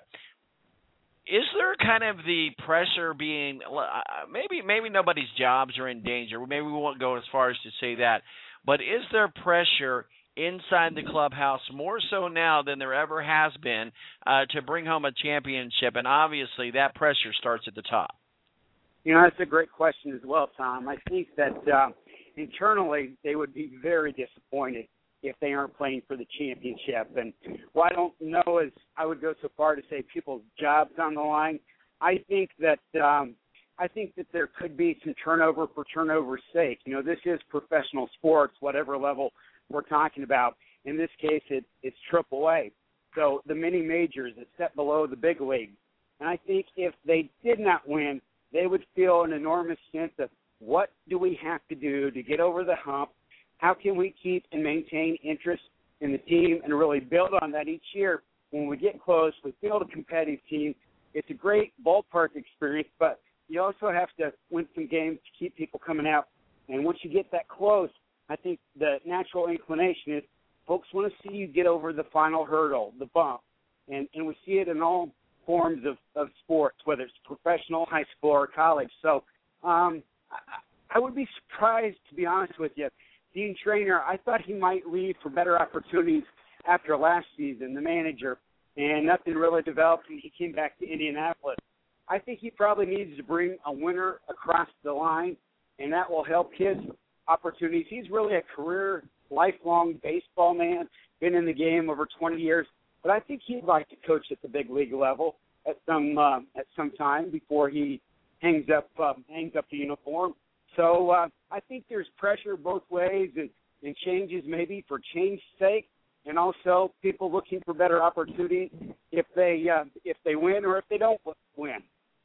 Is there kind of the pressure being maybe maybe nobody's jobs are in danger? Maybe we won't go as far as to say that. But is there pressure inside the clubhouse more so now than there ever has been uh, to bring home a championship? And obviously that pressure starts at the top. You know, that's a great question as well, Tom. I think that uh, internally they would be very disappointed if they aren't playing for the championship. And well, I don't know as I would go so far to say people's jobs on the line. I think that um, I think that there could be some turnover for turnover's sake. You know, this is professional sports, whatever level we're talking about. In this case, it, it's triple A. So the mini majors, a step below the big leagues. And I think if they did not win, they would feel an enormous sense of what do we have to do to get over the hump? How can we keep and maintain interest in the team and really build on that each year? When we get close, we field a competitive team. It's a great ballpark experience, but you also have to win some games to keep people coming out. And once you get that close, I think the natural inclination is folks want to see you get over the final hurdle, the bump. And, and we see it in all forms of, of sports, whether it's professional, high school, or college. So um, I, I would be surprised, to be honest with you. Dean Traynor, I thought he might leave for better opportunities after last season, the manager, and nothing really developed, and he came back to Indianapolis. I think he probably needs to bring a winner across the line, and that will help his opportunities. He's really a career, lifelong baseball man, been in the game over twenty years. But I think he'd like to coach at the big league level at some uh, at some time before he hangs up um, hangs up the uniform. So uh, I think there's pressure both ways, and, and changes maybe for change's sake, and also people looking for better opportunities if they uh, if they win or if they don't win.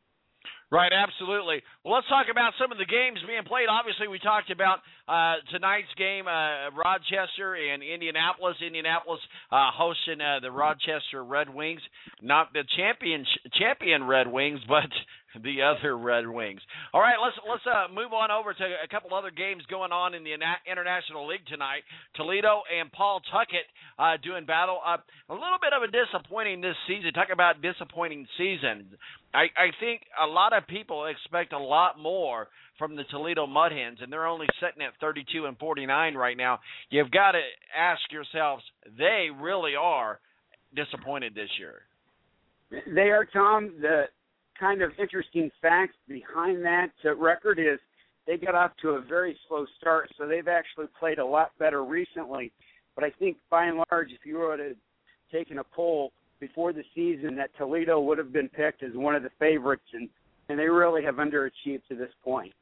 Right, absolutely. Well, let's talk about some of the games being played. Obviously, we talked about uh, tonight's game, uh, Rochester and Indianapolis. Indianapolis uh, hosting uh, the Rochester Red Wings, not the champion champion Red Wings, but the other Red Wings. All right, let's let's uh, move on over to a couple other games going on in the International League tonight. Toledo and Paul Tuckett uh, doing battle. Uh, a little bit of a disappointing this season. Talk about disappointing season. I, I think a lot of people expect a lot more from the Toledo Mud Hens, and they're only sitting at thirty-two and forty-nine right now. You've got to ask yourselves, they really are disappointed this year. They are, Tom. The kind of interesting facts behind that uh, record is they got off to a very slow start, so they've actually played a lot better recently. But I think by and large, if you were to taken a poll before the season, that Toledo would have been picked as one of the favorites, and, and they really have underachieved to this point.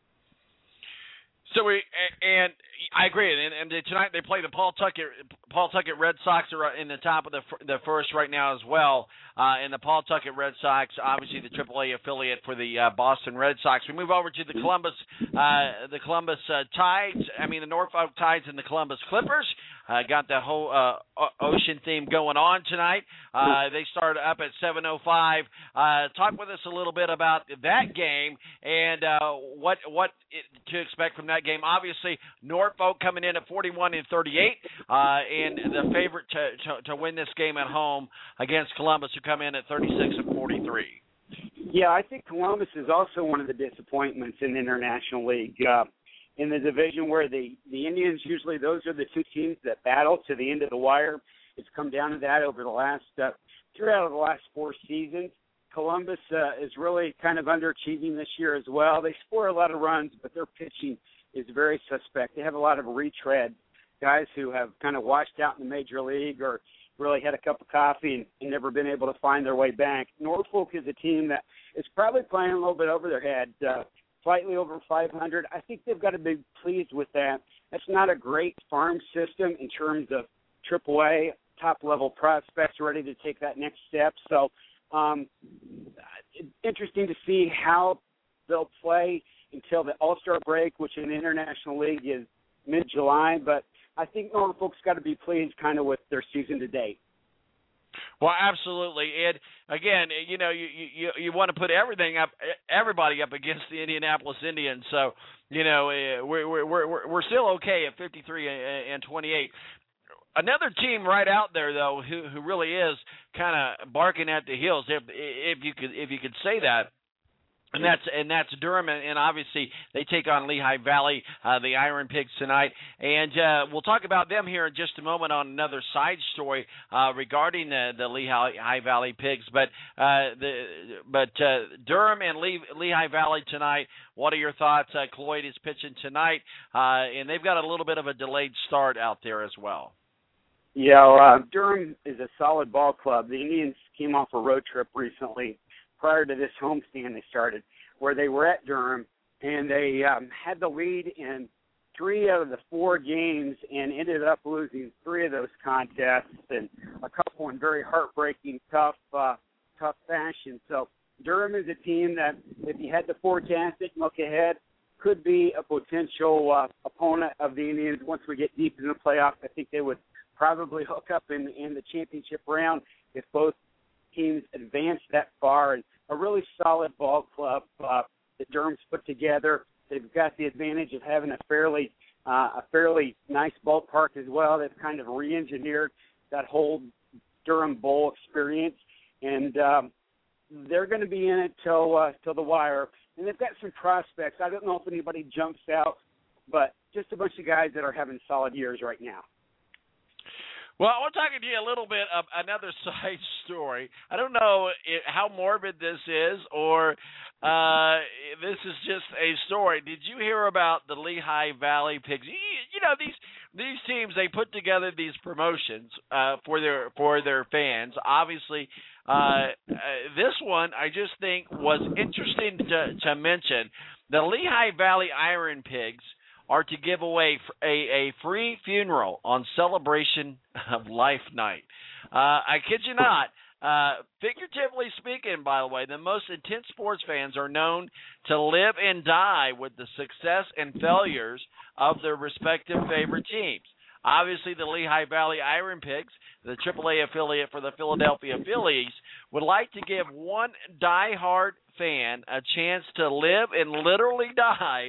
So we and I agree, and, and tonight they play the Pawtucket Pawtucket Red Sox are in the top of the the first right now as well, uh, and the Pawtucket Red Sox, obviously the triple A affiliate for the uh, Boston Red Sox. We move over to the Columbus uh, the Columbus uh, Tides. I mean the Norfolk Tides and the Columbus Clippers. Uh, got that whole uh, ocean theme going on tonight. Uh, they start up at seven oh five. Uh, talk with us a little bit about that game and uh, what what it, to expect from that game. Obviously, Norfolk coming in at forty-one and thirty-eight, uh, and the favorite to, to to win this game at home against Columbus, who come in at thirty-six and forty-three. Yeah, I think Columbus is also one of the disappointments in the International League. Uh, in the division where the, the Indians, usually those are the two teams that battle to the end of the wire. It's come down to that over the last, uh, three out of the last four seasons. Columbus uh, is really kind of underachieving this year as well. They score a lot of runs, but their pitching is very suspect. They have a lot of retread guys who have kind of washed out in the major league or really had a cup of coffee and, and never been able to find their way back. Norfolk is a team that is probably playing a little bit over their head, uh, slightly over five hundred. I think they've got to be pleased with that. That's not a great farm system in terms of triple A, top-level prospects ready to take that next step. So um, it's interesting to see how they'll play until the All-Star break, which in the International League is mid-July. But I think Norfolk's got to be pleased kind of with their season to date. Well, absolutely, and again, you know, you you you want to put everything up, everybody up against the Indianapolis Indians. So, you know, we're we're we're we're still okay at fifty-three and twenty-eight. Another team right out there though, who who really is kind of barking at the heels, if if you could if you could say that. And that's and that's Durham, and, and obviously they take on Lehigh Valley, uh, the Iron Pigs tonight. And uh, we'll talk about them here in just a moment on another side story uh, regarding the, the Lehigh Valley Pigs. But uh, the but uh, Durham and Le- Lehigh Valley tonight. What are your thoughts? Uh, Cloyd is pitching tonight, uh, and they've got a little bit of a delayed start out there as well. Yeah, uh, Durham is a solid ball club. The Indians came off a road trip recently. Prior to this homestand they started, where they were at Durham, and they um, had the lead in three out of the four games and ended up losing three of those contests, and a couple in very heartbreaking, tough, uh, tough fashion. So Durham is a team that, if you had to forecast it, look ahead, could be a potential uh, opponent of the Indians once we get deep in the playoffs. I think they would probably hook up in, in the championship round if both teams advanced that far. And a really solid ball club uh, that Durham's put together. They've got the advantage of having a fairly uh, a fairly nice ballpark as well. They've kind of re-engineered that whole Durham Bowl experience, and um, they're going to be in it till uh, till the wire. And they've got some prospects. I don't know if anybody jumps out, but just a bunch of guys that are having solid years right now. Well, I want to talk to you a little bit of another side story. I don't know if, how morbid this is, or uh, this is just a story. Did you hear about the Lehigh Valley Pigs? You, you know, these these teams, they put together these promotions uh, for their for their fans. Obviously, uh, uh, this one I just think was interesting to, to mention. The Lehigh Valley Iron Pigs are to give away a, a free funeral on Celebration of Life Night. Uh, I kid you not. Uh, figuratively speaking, by the way, the most intense sports fans are known to live and die with the success and failures of their respective favorite teams. Obviously, the Lehigh Valley Iron Pigs, the triple A affiliate for the Philadelphia Phillies, would like to give one diehard fan a chance to live and literally die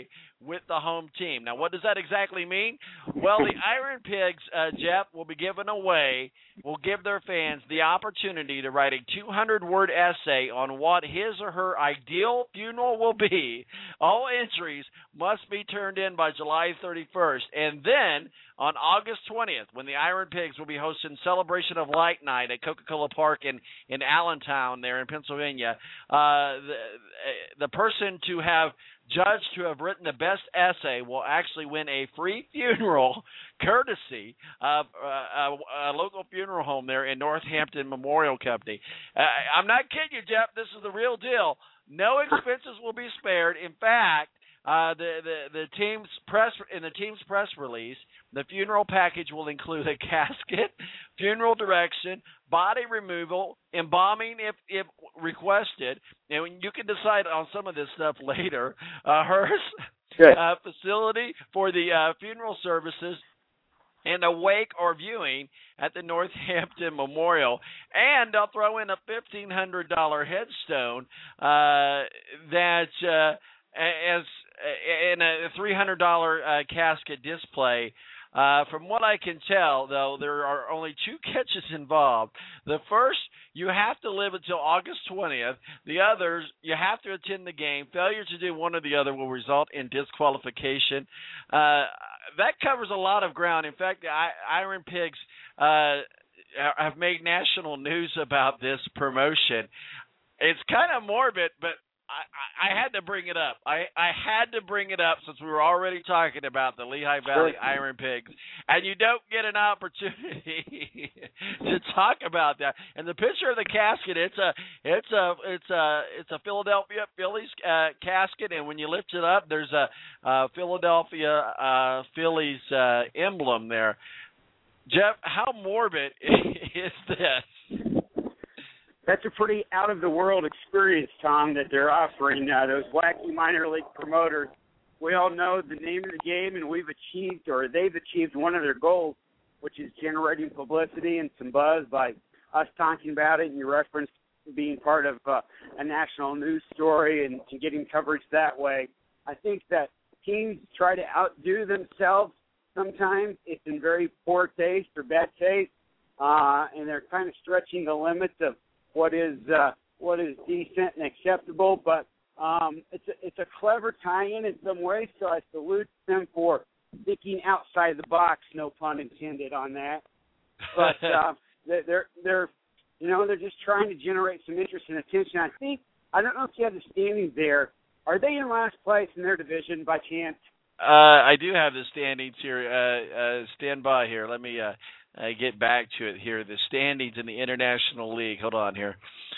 with the home team. Now, what does that exactly mean? Well, the Iron Pigs, uh, Jeff, will be giving away, will give their fans the opportunity to write a two hundred word essay on what his or her ideal funeral will be. All entries must be turned in by July thirty-first. And then, on August twentieth, when the Iron Pigs will be hosting Celebration of Light Night at Coca-Cola Park in, in Allentown there in Pennsylvania, uh, the, the person to have judged to have written the best essay will actually win a free funeral courtesy of uh, a, a local funeral home there in Northampton Memorial Company. Uh, I'm not kidding you, Jeff. This is the real deal. No expenses will be spared. In fact, Uh, the, the the team's press in the team's press release, the funeral package will include a casket, funeral direction, body removal, embalming if if requested, and you can decide on some of this stuff later. Uh, hearse, uh, facility for the uh, funeral services, and a wake or viewing at the Northampton Memorial. And they'll throw in a fifteen hundred dollars headstone uh, that uh, as in a three hundred dollars uh, casket display. Uh, from what I can tell, though, there are only two catches involved. The first, you have to live until August twentieth. The others, you have to attend the game. Failure to do one or the other will result in disqualification. Uh, that covers a lot of ground. In fact, the Iron Pigs uh, have made national news about this promotion. It's kind of morbid, but I, I had to bring it up. I, I had to bring it up since we were already talking about the Lehigh Valley sure. Iron Pigs, and you don't get an opportunity to talk about that. And the picture of the casket, it's a it's a it's a it's a Philadelphia Phillies uh, casket, and when you lift it up, there's a, a Philadelphia uh, Phillies uh, emblem there. Jeff, how morbid is this? That's a pretty out-of-the-world experience, Tom, that they're offering uh, those wacky minor league promoters. We all know the name of the game, and we've achieved, or they've achieved one of their goals, which is generating publicity and some buzz by us talking about it, and you referenced being part of uh, a national news story and, and getting coverage that way. I think that teams try to outdo themselves sometimes. It's in very poor taste or bad taste, uh, and they're kind of stretching the limits of what is uh, what is decent and acceptable, but um, it's a, it's a clever tie-in in some ways. So I salute them for thinking outside the box. No pun intended on that. But uh, they're they're you know they're just trying to generate some interest and attention. I think I don't know if you have the standings there. Are they in last place in their division by chance? Uh, I do have the standings here. Uh, uh, stand by here. Let me. Uh, Uh, get back to it here. The standings in the International League. Hold on here.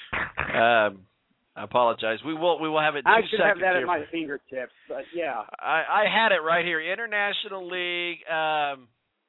Um, I apologize. We will we will have it. Two I should have that here. at my fingertips, but yeah. I, I had it right here. International League. Um,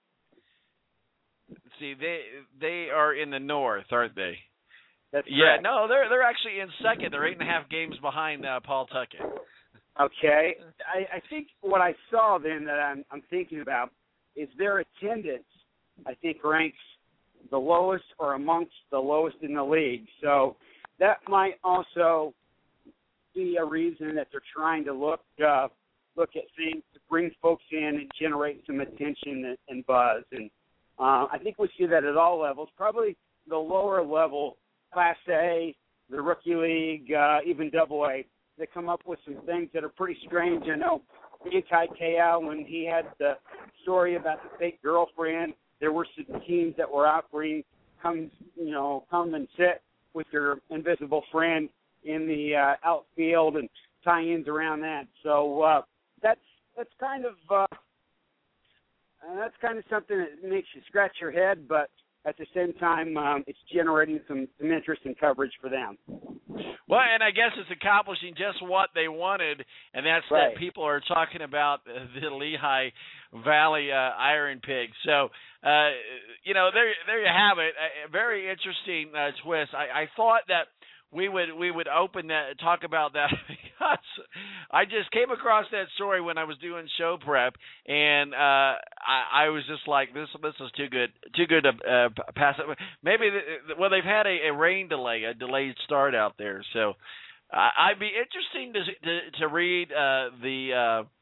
let's see, they they are in the north, aren't they? That's yeah. correct. No, they're they're actually in second. They're eight and a half games behind uh, Pawtucket. Okay. I, I think what I saw then that I'm I'm thinking about is their attendance. I think ranks the lowest or amongst the lowest in the league. So that might also be a reason that they're trying to look uh, look at things to bring folks in and generate some attention and, and buzz. And uh, I think we see that at all levels. Probably the lower level, Class A, the Rookie League, uh, even Double A, they come up with some things that are pretty strange. I know Manti Te'o, when he had the story about the fake girlfriend, there were some teams that were offering, come, you know, come and sit with your invisible friend in the uh, outfield and tie-ins around that. So uh, that's that's kind of uh, that's kind of something that makes you scratch your head, but at the same time, um, it's generating some, some interest and coverage for them. Well, and I guess it's accomplishing just what they wanted, and that's right. that people are talking about the Lehigh Valley uh, Iron Pigs. So, uh, you know, there there you have it. A very interesting uh, twist. I, I thought that we would we would open that, talk about that because I just came across that story when I was doing show prep, and uh, I, I was just like, this this is too good, too good to uh, pass it. Maybe the, well, they've had a, a rain delay, a delayed start out there, so uh, I'd be interesting to to, to read uh, the. Uh,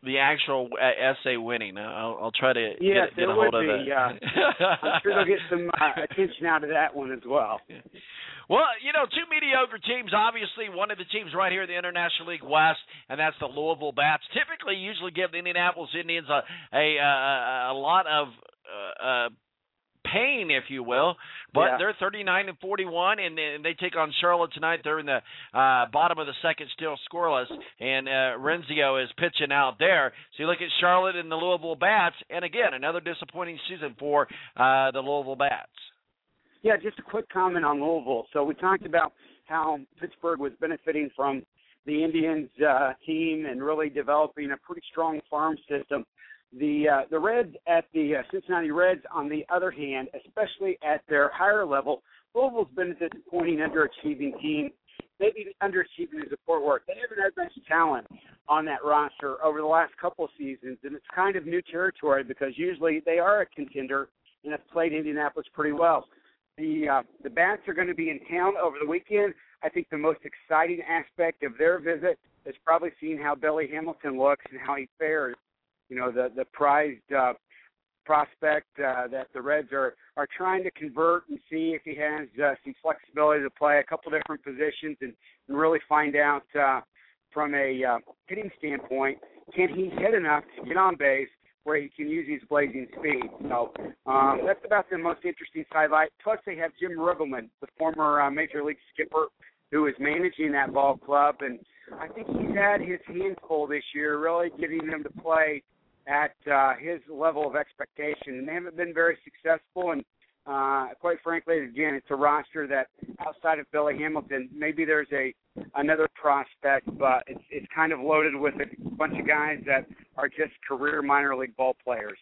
the actual uh, essay winning. I'll, I'll try to yes, get, get a it hold would of be. it. Uh, I'm sure they'll get some uh, attention out of that one as well. Well, you know, two mediocre teams. Obviously, one of the teams right here in the International League West, and that's the Louisville Bats. Typically, usually give the Indianapolis Indians a a, a, a lot of uh, uh, pain, if you will. But yeah. they're thirty-nine and forty-one, and, and they take on Charlotte tonight. They're in the uh, bottom of the second, still scoreless, and uh, Renzio is pitching out there. So you look at Charlotte and the Louisville Bats, and again, another disappointing season for uh, the Louisville Bats. Yeah, just a quick comment on Louisville. So we talked about how Pittsburgh was benefiting from the Indians uh, team and really developing a pretty strong farm system. The uh, the Reds at the uh, Cincinnati Reds, on the other hand, especially at their higher level, Louisville's been a disappointing, underachieving team. Maybe underachieving is a poor word. They haven't had much talent on that roster over the last couple of seasons, and it's kind of new territory because usually they are a contender and have played Indianapolis pretty well. The uh, the Bats are going to be in town over the weekend. I think the most exciting aspect of their visit is probably seeing how Billy Hamilton looks and how he fares. You know, the the prized uh, prospect uh, that the Reds are, are trying to convert and see if he has uh, some flexibility to play a couple different positions and, and really find out uh, from a uh, hitting standpoint, can he hit enough to get on base where he can use his blazing speed. So um, that's about the most interesting sidelight. Plus they have Jim Riggleman, the former uh, Major League skipper, who is managing that ball club. And I think he's had his hands full this year, really getting them to play at uh, his level of expectation. And they haven't been very successful. And uh, quite frankly, again, it's a roster that outside of Billy Hamilton, maybe there's a another prospect, but it's it's kind of loaded with a bunch of guys that are just career minor league ball players.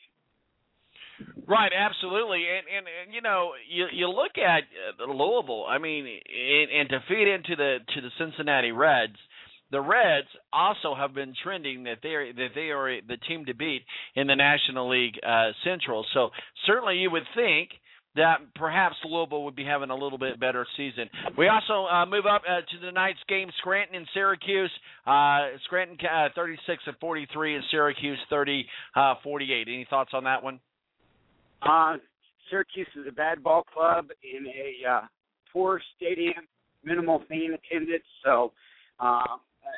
Right, absolutely, and and, and you know, you you look at uh, Louisville. I mean, and, and to feed into the to the Cincinnati Reds, the Reds also have been trending that they are that they are the team to beat in the National League uh, Central. So certainly, you would think that perhaps Louisville would be having a little bit better season. We also uh, move up uh, to the night's game, Scranton and Syracuse. Uh, Scranton uh, thirty-six and forty-three, and Syracuse thirty uh, forty-eight. Any thoughts on that one? Uh, Syracuse is a bad ball club in a uh, poor stadium, minimal fan attendance. So uh,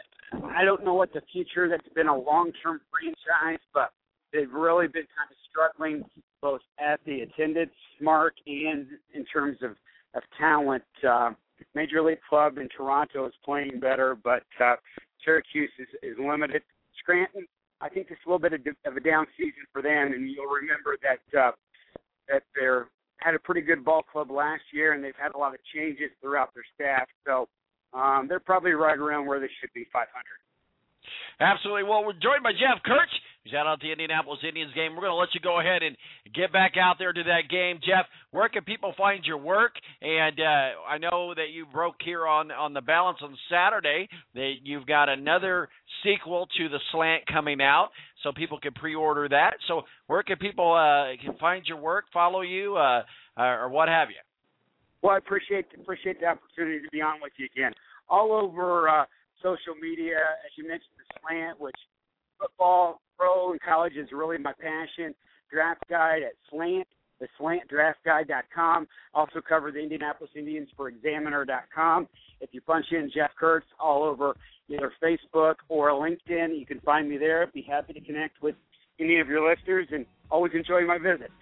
I don't know what the future. That's been a long-term franchise, but they've really been kind of struggling both at the attendance mark and in terms of, of talent. Uh, Major League club in Toronto is playing better, but uh, Syracuse is, is limited. Scranton, I think it's a little bit of, of a down season for them, and you'll remember that uh, that they're had a pretty good ball club last year, and they've had a lot of changes throughout their staff. So um, they're probably right around where they should be, five hundred. Absolutely. Well, we're joined by Jeff Kurtz. He's out at the Indianapolis Indians game. We're going to let you go ahead and get back out there to that game. Jeff, where can people find your work? And uh, I know that you broke here on, on The Balance on Saturday that you've got another sequel to The Slant coming out, so people can pre-order that. So where can people uh, can find your work, follow you, uh, or what have you? Well, I appreciate appreciate the opportunity to be on with you again. All over uh, social media, as you mentioned, The Slant, which football, pro, and college is really my passion. Draft guide at Slant, the slant draft guide dot com. Also cover the Indianapolis Indians for examiner dot com. If you punch in Jeff Kurtz all over either Facebook or LinkedIn, you can find me there. I'd be happy to connect with any of your listeners, and always enjoy my visit.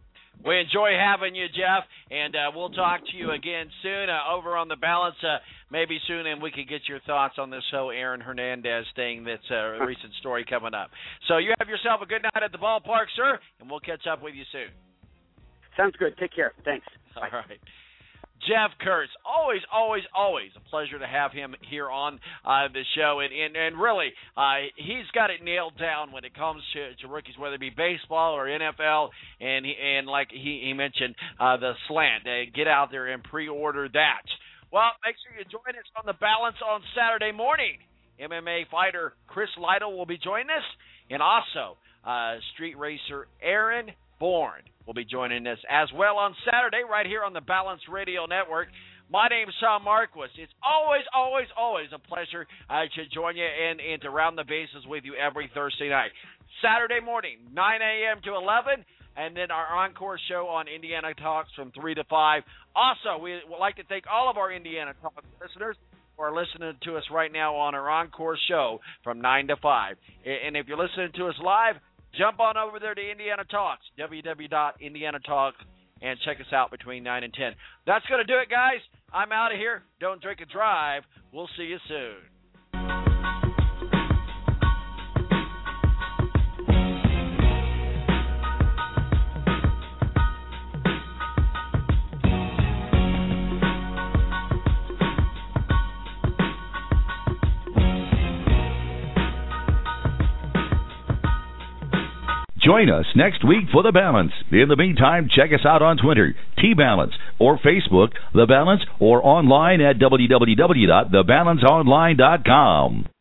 We enjoy having you, Jeff, and uh, we'll talk to you again soon uh, over on The Balance, uh, maybe soon, and we can get your thoughts on this whole Aaron Hernandez thing that's a recent story coming up. So you have yourself a good night at the ballpark, sir, and we'll catch up with you soon. Sounds good. Take care. Thanks. All Bye. Right. Jeff Kurtz, always, always, always a pleasure to have him here on uh, the show. And, and, and really, uh, he's got it nailed down when it comes to, to rookies, whether it be baseball or N F L. And, he, and like he, he mentioned, uh, The Slant. Uh, get out there and pre-order that. Well, make sure you join us on The Balance on Saturday morning. M M A fighter Chris Lytle will be joining us. And also, uh, street racer Aaron Bourne will be joining us as well on Saturday right here on the Balance Radio Network. My name is Tom Marquis. It's always, always, always a pleasure uh, to join you and, and to round the bases with you every Thursday night. Saturday morning, nine a.m. to eleven, and then our encore show on Indiana Talks from three to five. Also, we would like to thank all of our Indiana Talks listeners who are listening to us right now on our encore show from nine to five. And if you're listening to us live, jump on over there to Indiana Talks, w w w dot indiana talks, and check us out between nine and ten. That's going to do it, guys. I'm out of here. Don't drink and drive. We'll see you soon. Join us next week for The Balance. In the meantime, check us out on Twitter, T-Balance, or Facebook, The Balance, or online at w w w dot the balance online dot com.